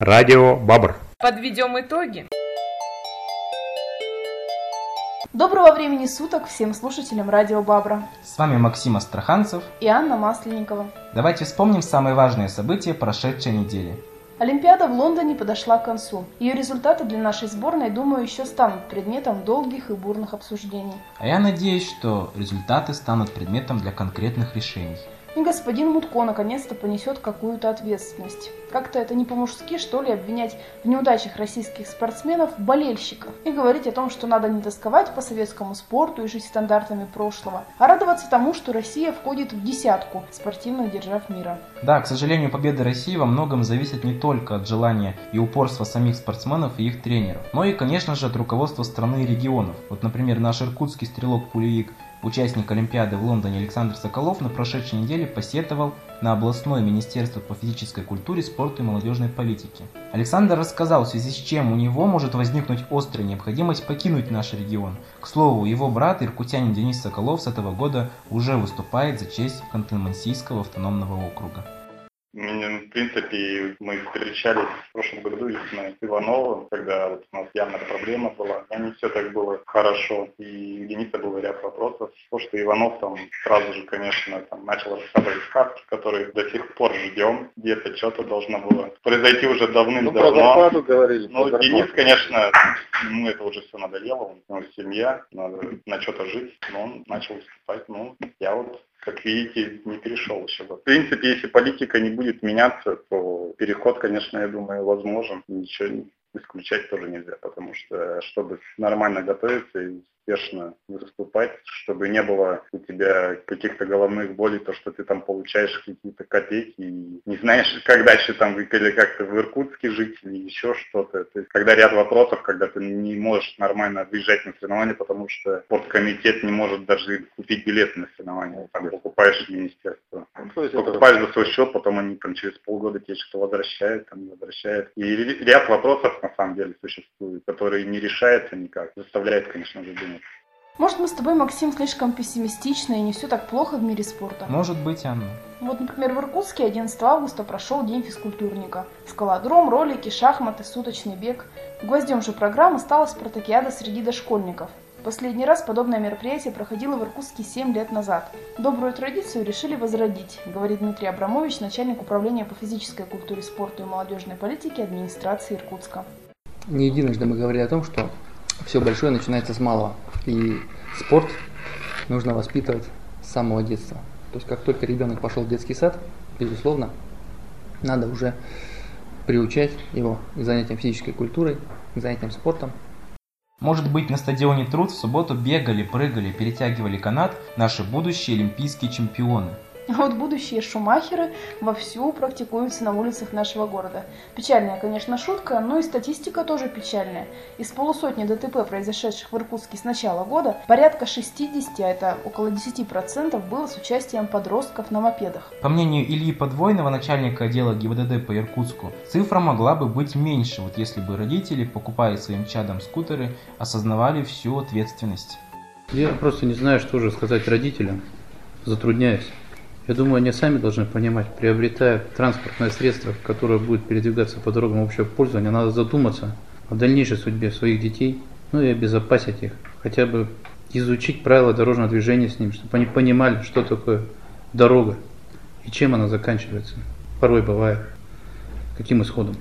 Радио Бабр. Подведем итоги. Доброго времени суток всем слушателям Радио Бабра. С вами Максим Астраханцев и Анна Масленникова. Давайте вспомним самые важные события прошедшей недели. Олимпиада в Лондоне подошла к концу. Ее результаты для нашей сборной, думаю, еще станут предметом долгих и бурных обсуждений. А я надеюсь, что результаты станут предметом для конкретных решений. И господин Мутко наконец-то понесет какую-то ответственность. Как-то это не по-мужски, что ли, обвинять в неудачах российских спортсменов болельщиков и говорить о том, что надо не тосковать по советскому спорту и жить стандартами прошлого, а радоваться тому, что Россия входит в десятку спортивных держав мира. Да, к сожалению, победа России во многом зависит не только от желания и упорства самих спортсменов и их тренеров, но и, конечно же, от руководства страны и регионов. Вот, например, наш иркутский стрелок-пулевик, участник Олимпиады в Лондоне Александр Соколов на прошедшей неделе посетовал на областное министерство по физической культуре, спорту и молодежной политике. Александр рассказал, в связи с чем у него может возникнуть острая необходимость покинуть наш регион. К слову, его брат, иркутянин Денис Соколов, с этого года уже выступает за честь Ханты-Мансийского автономного округа. В принципе, мы встречались в прошлом году с Ивановым, когда вот у нас явная проблема была, но не все так было хорошо, и у Дениса было ряд вопросов. То, что Иванов там сразу же, конечно, начал рассказывать сказки, которые до сих пор ждем, где-то что-то должно было произойти уже давным-давно. Про зарплату говорили. Ну, Денис, конечно, ему это уже все надоело, у него семья, надо на что-то жить, но он начал выступать, я вот, как видите, не перешел еще. В принципе, если политика не будет меняться, то переход, конечно, я думаю, возможен. Ничего исключать тоже нельзя, потому что, чтобы нормально готовиться и успешно выступать, чтобы не было у тебя каких-то головных болей, то, что ты там получаешь какие-то копейки и не знаешь, как дальше там, или как-то в Иркутске жить, или еще что-то. То есть, когда ряд вопросов, когда ты не можешь нормально выезжать на соревнования, потому что спорткомитет не может даже купить билеты на соревнования, там покупаешь в министерство. Покупаешь за свой счет, потом они там через полгода тебе что-то возвращают, не возвращают. И ряд вопросов на самом деле существует, которые не решаются никак. Заставляет, конечно же, думать. Может, мы с тобой, Максим, слишком пессимистичны и не все так плохо в мире спорта? Может быть, Анна. Вот, например, в Иркутске 11 августа прошел День физкультурника. Скалодром, ролики, шахматы, суточный бег. Гвоздем же программы стала спартакиада среди дошкольников. Последний раз подобное мероприятие проходило в Иркутске 7 лет назад. Добрую традицию решили возродить, говорит Дмитрий Абрамович, начальник управления по физической культуре, спорту и молодежной политике администрации Иркутска. Не единожды мы говорили о том, что все большое начинается с малого. И спорт нужно воспитывать с самого детства. То есть как только ребенок пошел в детский сад, безусловно, надо уже приучать его к занятиям физической культурой, к занятиям спортом. Может быть, на стадионе Труд в субботу бегали, прыгали, перетягивали канат наши будущие олимпийские чемпионы. А вот будущие шумахеры вовсю практикуются на улицах нашего города. Печальная, конечно, шутка, но и статистика тоже печальная. Из полусотни ДТП, произошедших в Иркутске с начала года, порядка 60, а это около 10%, было с участием подростков на мопедах. По мнению Ильи Подвойного, начальника отдела ГИБДД по Иркутску, цифра могла бы быть меньше, вот если бы родители, покупая своим чадам скутеры, осознавали всю ответственность. Я просто не знаю, что же сказать родителям, затрудняюсь. Я думаю, они сами должны понимать, приобретая транспортное средство, которое будет передвигаться по дорогам общего пользования, надо задуматься о дальнейшей судьбе своих детей, и обезопасить их. Хотя бы изучить правила дорожного движения с ними, чтобы они понимали, что такое дорога и чем она заканчивается. Порой бывает. Каким исходом.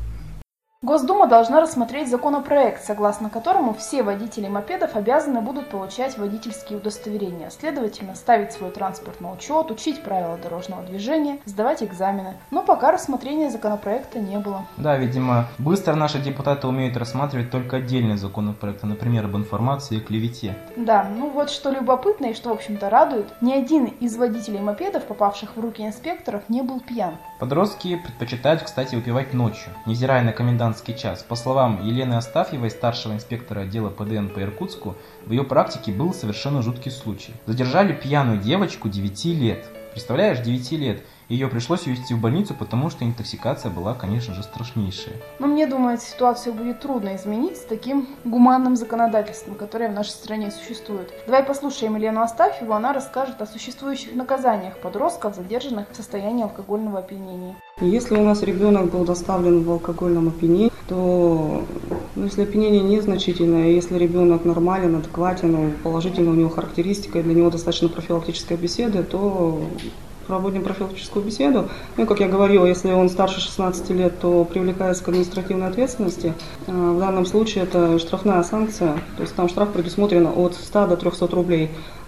Госдума должна рассмотреть законопроект, согласно которому все водители мопедов обязаны будут получать водительские удостоверения, следовательно, ставить свой транспорт на учет, учить правила дорожного движения, сдавать экзамены. Но пока рассмотрения законопроекта не было. Да, видимо, быстро наши депутаты умеют рассматривать только отдельные законопроекты, например, об информации и клевете. Да, вот что любопытно и что, в общем-то, радует, ни один из водителей мопедов, попавших в руки инспекторов, не был пьян. Подростки предпочитают, кстати, выпивать ночью, невзирая на комендантский час. По словам Елены Астафьевой, старшего инспектора отдела ПДН по Иркутску, в ее практике был совершенно жуткий случай. Задержали пьяную девочку 9 лет. Представляешь, 9 лет. Ее пришлось увезти в больницу, потому что интоксикация была, конечно же, страшнейшая. Но мне думается, ситуацию будет трудно изменить с таким гуманным законодательством, которое в нашей стране существует. Давай послушаем Елену Астафьеву, она расскажет о существующих наказаниях подростков, задержанных в состоянии алкогольного опьянения. Если у нас ребенок был доставлен в алкогольном опьянении, то если опьянение незначительное, если ребенок нормален, адекватен, положительная у него характеристика, и для него достаточно профилактической беседы, то проводим профилактическую беседу. Ну, как я говорила, если он старше 16 лет, то привлекается к административной ответственности. В данном случае это штрафная санкция, то есть там штраф предусмотрен от 100 до 300 рублей.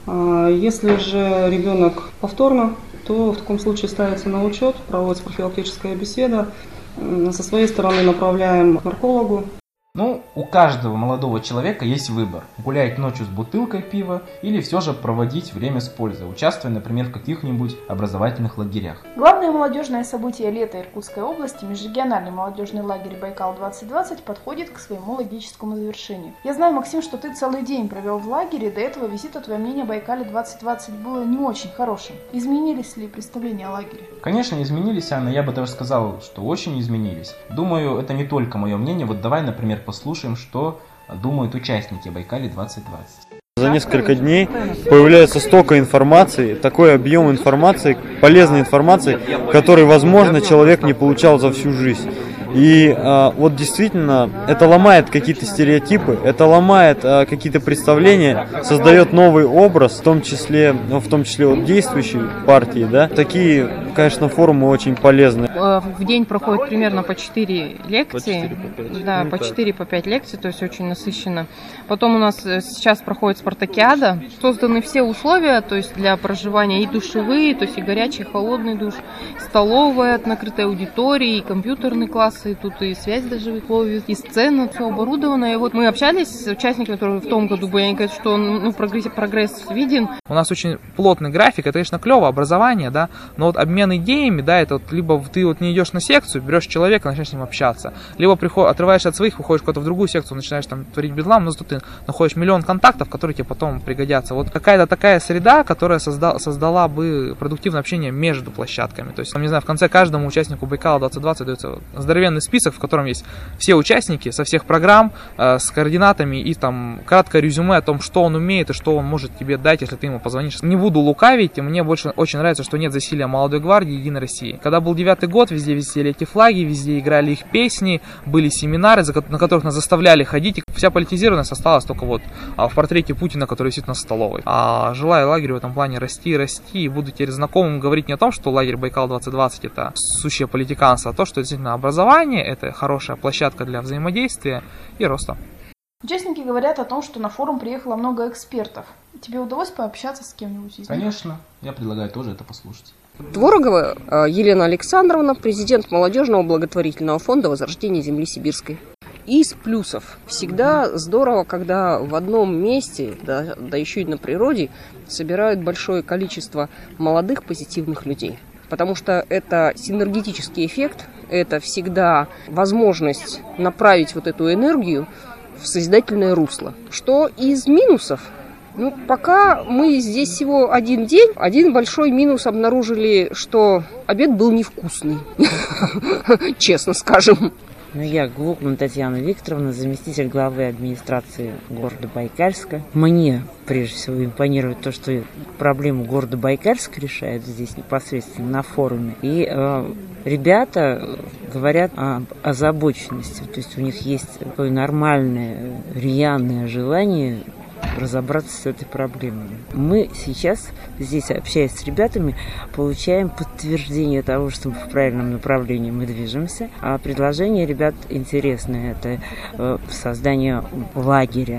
Если же ребенок повторно, то в таком случае ставится на учет, проводится профилактическая беседа. Со своей стороны направляем к наркологу. Ну, у каждого молодого человека есть выбор. Гулять ночью с бутылкой пива или все же проводить время с пользой, участвуя, например, в каких-нибудь образовательных лагерях. Главное молодежное событие лета Иркутской области, межрегиональный молодежный лагерь «Байкал-2020», подходит к своему логическому завершению. Я знаю, Максим, что ты целый день провел в лагере, до этого визита твое мнение о «Байкале-2020» было не очень хорошим. Изменились ли представления о лагере? Конечно, изменились, Анна, я бы даже сказал, что очень изменились. Думаю, это не только мое мнение, вот давай, например, послушаем, что думают участники Байкале-2020. За несколько дней появляется столько информации, такой объем информации, полезной информации, который, возможно, человек не получал за всю жизнь. И вот действительно, это ломает какие-то стереотипы, это ломает какие-то представления, создает новый образ, в том числе вот действующей партии, да. Такие, конечно, форумы очень полезны. В день проходит примерно по 4 лекции, по 4-5 лекций, то есть очень насыщенно. Потом у нас сейчас проходит спартакиада, созданы все условия, то есть для проживания и душевые, то есть и горячий, и холодный душ, столовая, накрытая аудиторией, и компьютерный класс, и тут и связь даже выходит, и сцена, все оборудовано. И вот мы общались с участниками, которые в том году были, они говорят, что прогресс виден. У нас очень плотный график, это, конечно, клево, образование, да, но вот обмен идеями, да, это вот либо ты вот не идешь на секцию, берешь человека, начинаешь с ним общаться, либо отрываешься от своих, выходишь куда-то в другую секцию, начинаешь там творить бедлам, но зато ты находишь миллион контактов, которые тебе потом пригодятся. Вот какая-то такая среда, которая создала бы продуктивное общение между площадками. То есть, не знаю, в конце каждому участнику Байкала-2020 дается здоровенный список, в котором есть все участники со всех программ, с координатами и там краткое резюме о том, что он умеет и что он может тебе дать, если ты ему позвонишь. Не буду лукавить, мне больше очень нравится, что нет засилия молодой гвардии Единой России. Когда был 9-й год, везде висели эти флаги, везде играли их песни, были семинары, на которых нас заставляли ходить, и вся политизированность осталась только вот в портрете Путина, который висит на столовой. А желаю лагерю в этом плане расти, и буду теперь знакомым говорить не о том, что лагерь Байкал-2020 это сущее политиканство, а то, что действительно образование, это хорошая площадка для взаимодействия и роста. Участники говорят о том, что на форум приехало много экспертов. Тебе удалось пообщаться с кем-нибудь из них? Конечно, я предлагаю тоже это послушать. Творогова Елена Александровна, президент молодежного благотворительного фонда «Возрождение земли сибирской». Из плюсов. Всегда здорово, когда в одном месте, да еще и на природе, собирают большое количество молодых позитивных людей. Потому что это синергетический эффект, это всегда возможность направить вот эту энергию в созидательное русло. Что из минусов? Пока мы здесь всего один день, один большой минус обнаружили, что обед был невкусный, честно скажем. Я Глукман Татьяна Викторовна, заместитель главы администрации города Байкальска. Мне, прежде всего, импонирует то, что проблему города Байкальска решают здесь непосредственно на форуме. И ребята говорят об озабоченности, то есть у них есть такое нормальное, рьяное желание разобраться с этой проблемой. Мы сейчас здесь, общаясь с ребятами, получаем подтверждение того, что в правильном направлении мы движемся. А предложение ребят интересное. Это создание лагеря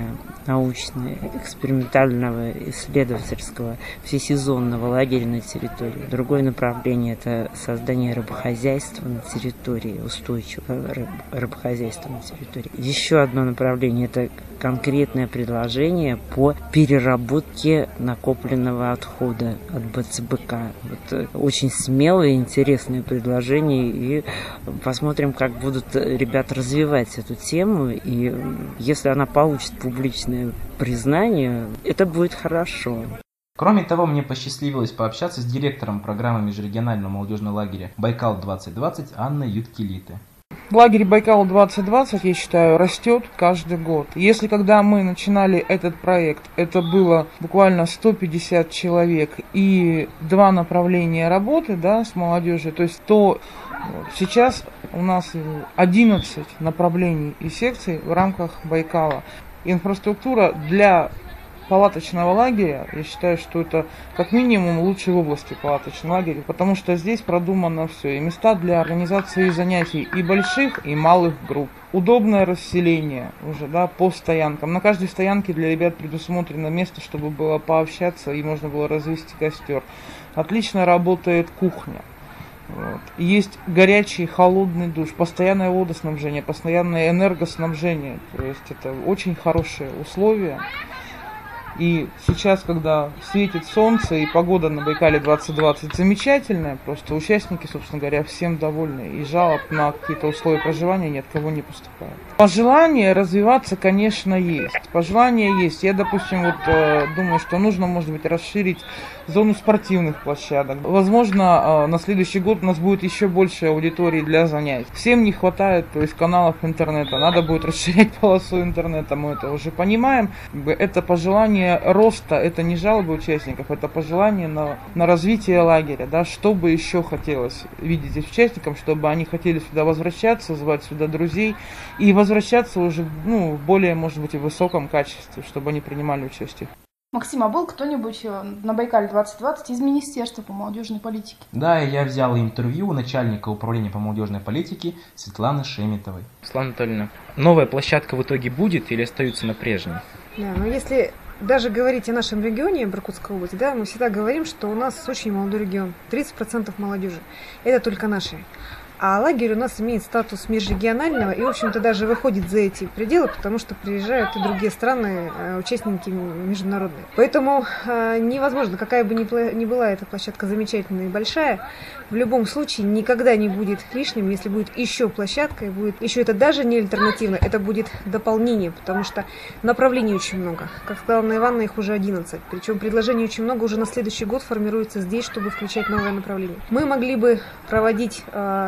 научно-экспериментального, исследовательского, всесезонного лагеря на территории. Другое направление – это создание рыбохозяйства на территории, устойчивого рыбохозяйства на территории. Еще одно направление – это конкретное предложение по переработке накопленного отхода от БЦБК. Вот очень смелое, интересное предложение, и посмотрим, как будут ребята развивать эту тему, и если она получит публичное признание, это будет хорошо. Кроме того, мне посчастливилось пообщаться с директором программы межрегионального молодежного лагеря Байкал-2020 Анной Юткилиты. Лагерь Байкал-2020, я считаю, растет каждый год. Если когда мы начинали этот проект, это было буквально 150 человек и 2 направления работы, да, с молодежью, то есть сейчас у нас 11 направлений и секций в рамках Байкала. Инфраструктура для палаточного лагеря, я считаю, что это как минимум лучший в области палаточного лагеря, потому что здесь продумано все. И места для организации занятий и больших, и малых групп. Удобное расселение уже, да, по стоянкам. На каждой стоянке для ребят предусмотрено место, чтобы было пообщаться и можно было развести костер. Отлично работает кухня. Вот. Есть горячий, холодный душ, постоянное водоснабжение, постоянное энергоснабжение. То есть это очень хорошие условия. И сейчас, когда светит солнце и погода на Байкале 2020 замечательная, просто участники, собственно говоря, всем довольны. И жалоб на какие-то условия проживания ни от кого не поступает. Пожелание развиваться, конечно, есть. Пожелание есть. Я, допустим, думаю, что нужно, может быть, расширить зону спортивных площадок. Возможно, на следующий год у нас будет еще больше аудитории для занятий. Всем не хватает, то есть, каналов интернета. Надо будет расширять полосу интернета, мы это уже понимаем. Это пожелание роста, это не жалобы участников, это пожелание на развитие лагеря, да, что бы еще хотелось видеть участникам, чтобы они хотели сюда возвращаться, звать сюда друзей и возвращаться уже в более, может быть, и высоком качестве, чтобы они принимали участие. Максим, а был кто-нибудь на Байкале 2020 из Министерства по молодежной политике? Да, я взял интервью у начальника управления по молодежной политике Светланы Шеметовой. Светлана Анатольевна, новая площадка в итоге будет или остаются на прежней? Да, но если даже говорить о нашем регионе, Иркутской области, да, мы всегда говорим, что у нас очень молодой регион, 30% молодежи. Это только наши. А лагерь у нас имеет статус межрегионального и, в общем-то, даже выходит за эти пределы, потому что приезжают и другие страны, участники международные. Поэтому невозможно, какая бы ни была эта площадка замечательная и большая, в любом случае никогда не будет лишним, если будет еще площадка, и будет еще это даже не альтернативно, это будет дополнение, потому что направлений очень много. Как сказала Анна Ивановна, их уже 11. Причем предложений очень много уже на следующий год формируется здесь, чтобы включать новое направление. Мы могли бы проводить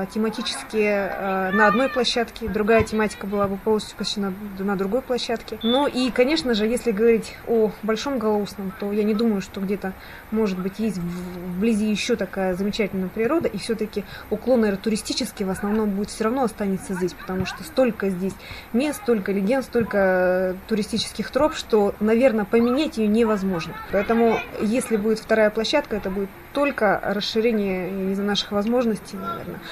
тематические на одной площадке, другая тематика была бы полностью посвящена на другой площадке. Ну и, конечно же, если говорить о Большом Голоусном, то я не думаю, что где-то, может быть, есть вблизи еще такая замечательная природа, и все-таки уклон аэротуристический в основном будет все равно останется здесь, потому что столько здесь мест, столько легенд, столько туристических троп, что, наверное, поменять ее невозможно. Поэтому, если будет вторая площадка, это будет только расширение из-за наших возможностей, наверное,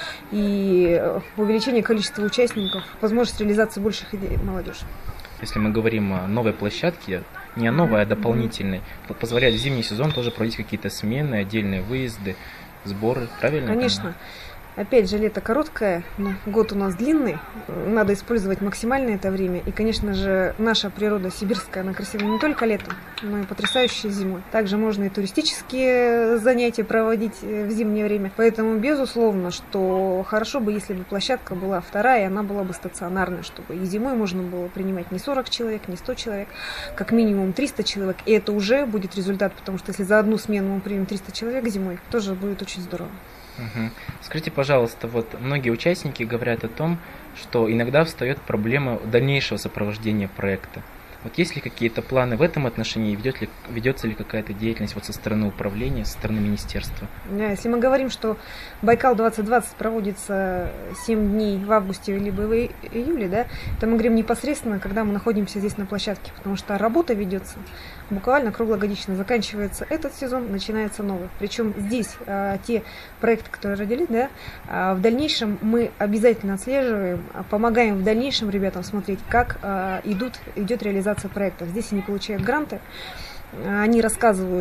и увеличение количества участников, возможность реализации больших идей молодежи. Если мы говорим о новой площадке, не о новой, а дополнительной, позволяет в зимний сезон тоже проводить какие-то смены, отдельные выезды, сборы, правильно? Конечно. Опять же, лето короткое, но год у нас длинный, надо использовать максимально это время. И, конечно же, наша природа сибирская, она красивая не только летом, но и потрясающая зимой. Также можно и туристические занятия проводить в зимнее время. Поэтому, безусловно, что хорошо бы, если бы площадка была вторая, и она была бы стационарной, чтобы и зимой можно было принимать не 40 человек, не 100 человек, как минимум 300 человек. И это уже будет результат, потому что если за одну смену мы примем 300 человек зимой, тоже будет очень здорово. Угу. Скажите, пожалуйста, вот многие участники говорят о том, что иногда встает проблема дальнейшего сопровождения проекта. Вот есть ли какие-то планы в этом отношении, ведется ли какая-то деятельность вот со стороны управления, со стороны министерства? Если мы говорим, что Байкал 2020 проводится 7 дней в августе либо в июле, да, то мы говорим непосредственно, когда мы находимся здесь на площадке, потому что работа ведется буквально круглогодично. Заканчивается этот сезон, начинается новый. Причем здесь те проекты, которые родились, да, в дальнейшем мы обязательно отслеживаем, помогаем в дальнейшем ребятам смотреть, как идет реализация проектов. Здесь они получают гранты, они рассказывают,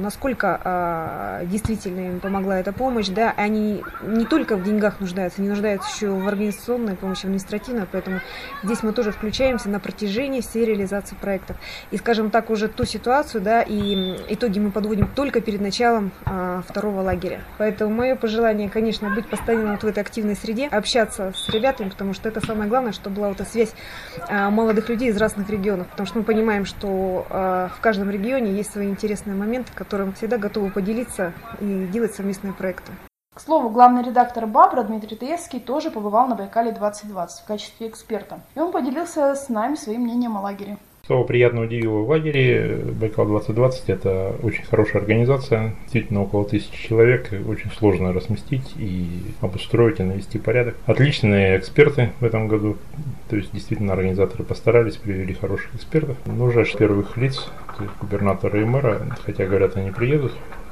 насколько действительно им помогла эта помощь. Да, они не только в деньгах нуждаются, они нуждаются еще в организационной помощи, в административной, поэтому здесь мы тоже включаемся на протяжении всей реализации проектов. И, скажем так, уже ту ситуацию, да, и итоги мы подводим только перед началом второго лагеря. Поэтому мое пожелание, конечно, быть постоянно вот в этой активной среде, общаться с ребятами, потому что это самое главное, чтобы была вот эта связь молодых людей из разных регионов, потому что мы понимаем, что в каждом регионе есть свои интересные моменты, которым всегда готовы поделиться и делать совместные проекты. К слову, главный редактор «Бабра» Дмитрий Таевский тоже побывал на Байкале-2020 в качестве эксперта. И он поделился с нами своим мнением о лагере. Что приятно удивило в лагере Байкал-2020, это очень хорошая организация, действительно около 1000 человек, очень сложно разместить и обустроить и навести порядок. Отличные эксперты в этом году, то есть действительно организаторы постарались, привели хороших экспертов. Ну, уже первых лиц, то есть губернатора и мэра, хотя говорят, они приедут,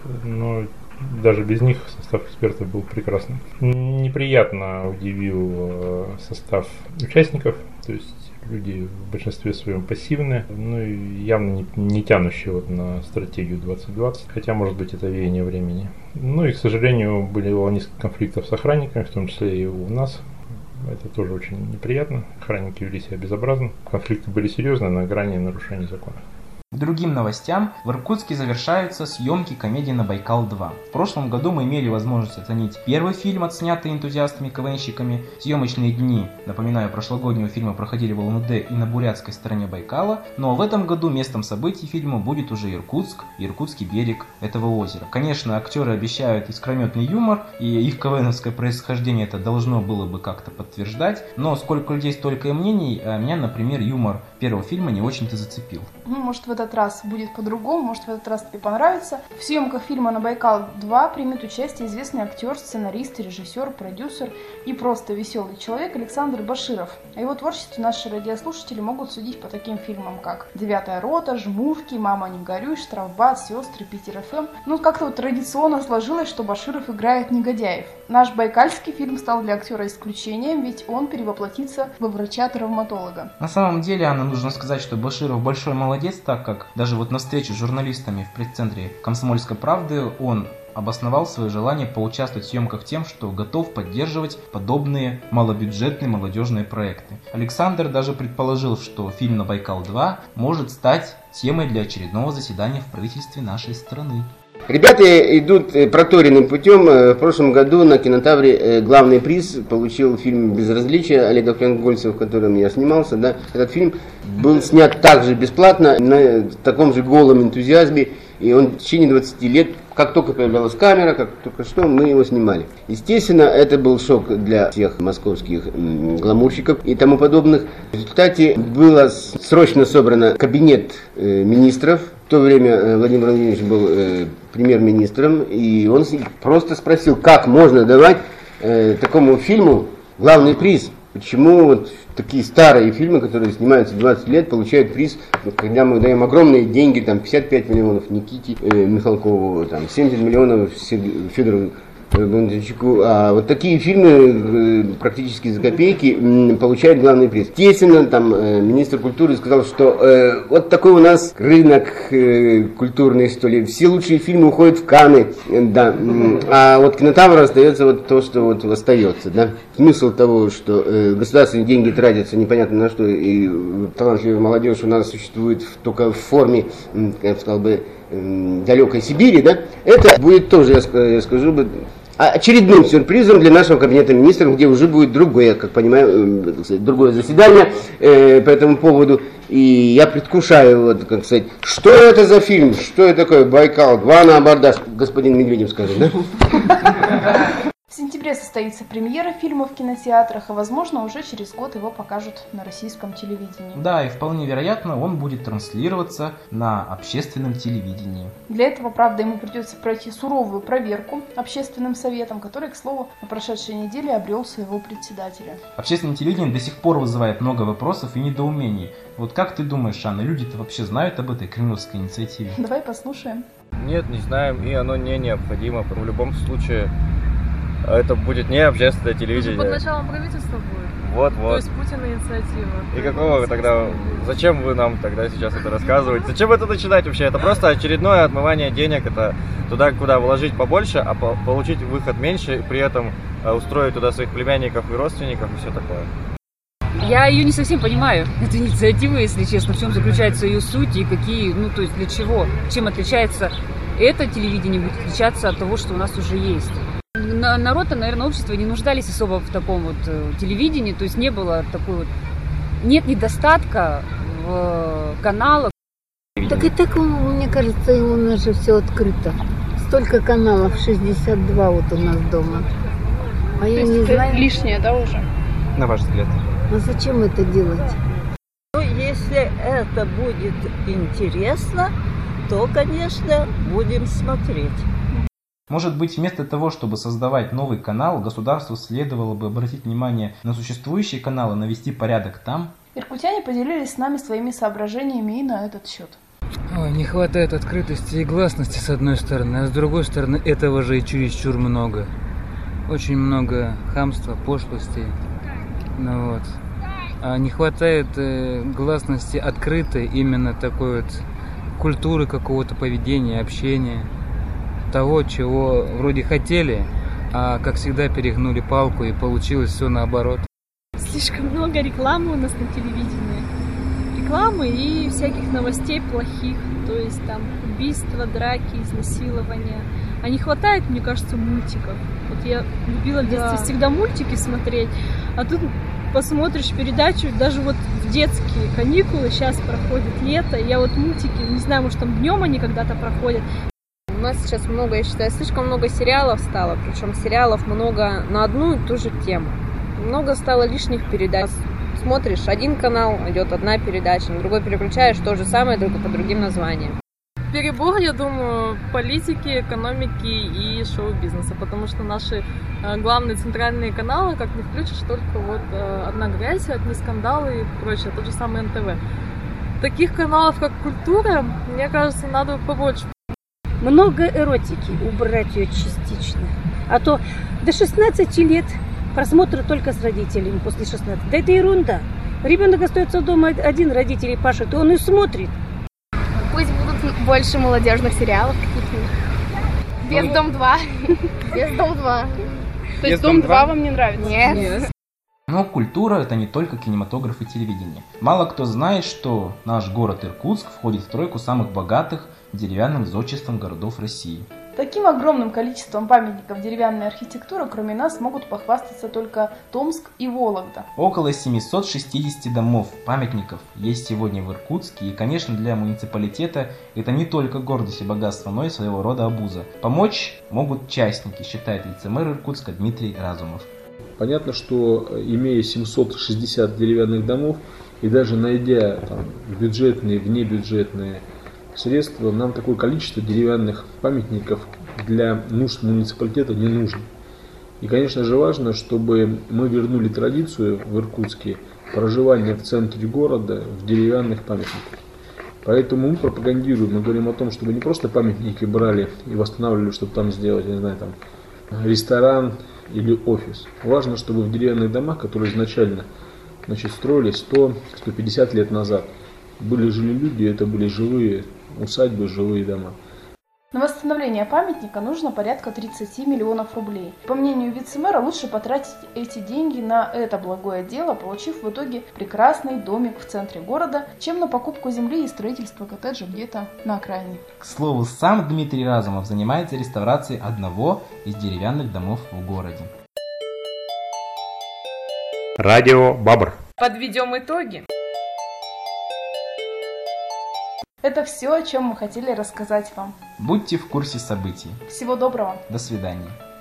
но даже без них состав экспертов был прекрасным. Неприятно удивил состав участников, то есть люди в большинстве своем пассивные, ну и явно не тянущие вот на стратегию 2020, хотя может быть это веяние времени. Ну и, к сожалению, было несколько конфликтов с охранниками, в том числе и у нас. Это тоже очень неприятно. Охранники вели себя безобразно. Конфликты были серьезные, на грани нарушений закона. К другим новостям, в Иркутске завершаются съемки комедии на Байкал-2. В прошлом году мы имели возможность оценить первый фильм, отснятый энтузиастами-КВНщиками. Съемочные дни, напоминаю, прошлогоднего фильма проходили в ЛНД и на бурятской стороне Байкала, но в этом году местом событий фильма будет уже Иркутск и иркутский берег этого озера. Конечно, актеры обещают искрометный юмор, и их КВНовское происхождение это должно было бы как-то подтверждать, но сколько людей, столько и мнений, а меня, например, юмор первого фильма не очень-то зацепил. Может, в этот раз будет по-другому, может, в этот раз тебе понравится. В съемках фильма на Байкал-2 примет участие известный актер, сценарист, режиссер, продюсер и просто веселый человек Александр Баширов. О его творчестве наши радиослушатели могут судить по таким фильмам, как «Девятая рота», «Жмурки», «Мама, не горюй», «Штрафбат», «Сестры», «Питер ФМ». Ну, как-то вот традиционно сложилось, что Баширов играет негодяев. Наш байкальский фильм стал для актера исключением, ведь он перевоплотится во врача-травматолога. На самом деле, Анна, нужно сказать, что Баширов большой молодец, так как даже вот на встрече с журналистами в пресс-центре «Комсомольской правды» он обосновал свое желание поучаствовать в съемках тем, что готов поддерживать подобные малобюджетные молодежные проекты. Александр даже предположил, что фильм на Байкал-2 может стать темой для очередного заседания в правительстве нашей страны. Ребята идут проторенным путем. В прошлом году на Кинотавре главный приз получил фильм «Безразличие» Олега Флянгольца, в котором я снимался. Да. Этот фильм был снят также бесплатно, на таком же голом энтузиазме. И он в течение 20 лет, как только появлялась камера, как только что, мы его снимали. Естественно, это был шок для всех московских гламурщиков и тому подобных. В результате было срочно собрано кабинет министров. В то время Владимир Владимирович был премьер-министром, и он просто спросил, как можно давать такому фильму главный приз. Почему вот такие старые фильмы, которые снимаются 20 лет, получают приз, когда мы даем огромные деньги, там 55 миллионов Никите Михалкову, там 70 миллионов Федору Бондарчуку, а вот такие фильмы практически за копейки получают главный приз. Естественно, там министр культуры сказал, что вот такой у нас рынок культурный, что ли, все лучшие фильмы уходят в Канны, да, а вот Кинотавр остается вот то, что вот остается, да. Смысл того, что государственные деньги тратятся непонятно на что, и талантливая молодежь у нас существует только в форме, я бы сказал бы, далекой Сибири, да, это будет тоже, я скажу бы, очередным сюрпризом для нашего кабинета министров, где уже будет другое, как понимаю, другое заседание по этому поводу. И я предвкушаю, вот, как сказать, что это за фильм, что это такое, Байкал-2 на абордаж, господин Медведев скажет, да? В сентябре состоится премьера фильма в кинотеатрах, и, возможно, уже через год его покажут на российском телевидении. Да, и вполне вероятно, он будет транслироваться на общественном телевидении. Для этого, правда, ему придется пройти суровую проверку общественным советом, который, к слову, на прошедшей неделе обрел своего председателя. Общественное телевидение до сих пор вызывает много вопросов и недоумений. Вот как ты думаешь, Анна, люди-то вообще знают об этой кремлевской инициативе? Давай послушаем. Нет, не знаем, и оно не необходимо. В любом случае, это будет не общественное телевидение. Под началом правительства будет. Вот-вот. То есть Путина инициатива. И какого тогда... Зачем вы нам тогда сейчас это рассказываете? Зачем это начинать вообще? Это просто очередное отмывание денег. Это туда, куда вложить побольше, а получить выход меньше, и при этом устроить туда своих племянников и родственников и все такое. Я ее не совсем понимаю, эту инициативу, если честно, в чем заключается ее суть и какие, ну то есть для чего, чем отличается это телевидение, будет отличаться от того, что у нас уже есть. Народ-то, наверное, общество не нуждались особо в таком вот телевидении, то есть не было такой вот, нет недостатка в каналах. Так и так, мне кажется, у нас же все открыто. Столько каналов, 62 вот у нас дома. А я не знаю. Лишнее, да, уже? На ваш взгляд? А зачем это делать? Ну, если это будет интересно, то, конечно, будем смотреть. Может быть, вместо того, чтобы создавать новый канал, государству следовало бы обратить внимание на существующие каналы, навести порядок там? Иркутяне поделились с нами своими соображениями и на этот счет. Не хватает открытости и гласности с одной стороны, а с другой стороны этого же и чересчур много. Очень много хамства, пошлости. Ну вот. А не хватает гласности открытой, именно такой вот культуры какого-то поведения, общения. Того, чего вроде хотели, а как всегда перегнули палку и получилось все наоборот. Слишком много рекламы у нас на телевидении. Рекламы и всяких новостей плохих. То есть там убийства, драки, изнасилования. А не хватает, мне кажется, мультиков. Вот я любила в детстве всегда мультики смотреть, а тут посмотришь передачу, даже вот в детские каникулы, сейчас проходит лето, я вот мультики, не знаю, может там днем они когда-то проходят. У нас сейчас много, я считаю, слишком много сериалов стало, причем сериалов много на одну и ту же тему. Много стало лишних передач. Смотришь один канал, идет одна передача, на другой переключаешь, то же самое, только по другим названиям. Перебор, я думаю, политики, экономики и шоу-бизнеса, потому что наши главные центральные каналы, как не включишь, только вот одна грязь, одни скандалы и прочее, тот же самый НТВ. Таких каналов, как «Культура», мне кажется, надо побольше. Много эротики, убрать ее частично. А то до 16 лет просмотр только с родителями после 16. Да это ерунда. Ребенок остается дома один, родители пашут, и он и смотрит. Пусть будут больше молодежных сериалов каких-нибудь. Без Дом 2. Без Дом 2. То есть Дом 2 вам не нравится? Нет. Но культура – это не только кинематограф и телевидение. Мало кто знает, что наш город Иркутск входит в тройку самых богатых деревянным зодчеством городов России. Таким огромным количеством памятников деревянной архитектуры, кроме нас, могут похвастаться только Томск и Вологда. Около 760 домов, памятников есть сегодня в Иркутске, и, конечно, для муниципалитета это не только гордость и богатство, но и своего рода обуза. Помочь могут частники, считает вице-мэр Иркутска Дмитрий Разумов. Понятно, что имея 760 деревянных домов и даже найдя там бюджетные, внебюджетные средства, нам такое количество деревянных памятников для нужд муниципалитета не нужно. И, конечно же, важно, чтобы мы вернули традицию в Иркутске проживания в центре города в деревянных памятниках. Поэтому мы пропагандируем, мы говорим о том, чтобы не просто памятники брали и восстанавливали, чтобы там сделать, я не знаю, там ресторан или офис. Важно, чтобы в деревянных домах, которые изначально строились 100-150 лет назад, жили люди, это были живые усадьбы, живые дома. На восстановление памятника нужно порядка 30 миллионов рублей. По мнению вице-мэра, лучше потратить эти деньги на это благое дело, получив в итоге прекрасный домик в центре города, чем на покупку земли и строительство коттеджа где-то на окраине. К слову, сам Дмитрий Разумов занимается реставрацией одного из деревянных домов в городе. Радио Бабр. Подведем итоги. Это все, о чем мы хотели рассказать вам. Будьте в курсе событий. Всего доброго. До свидания.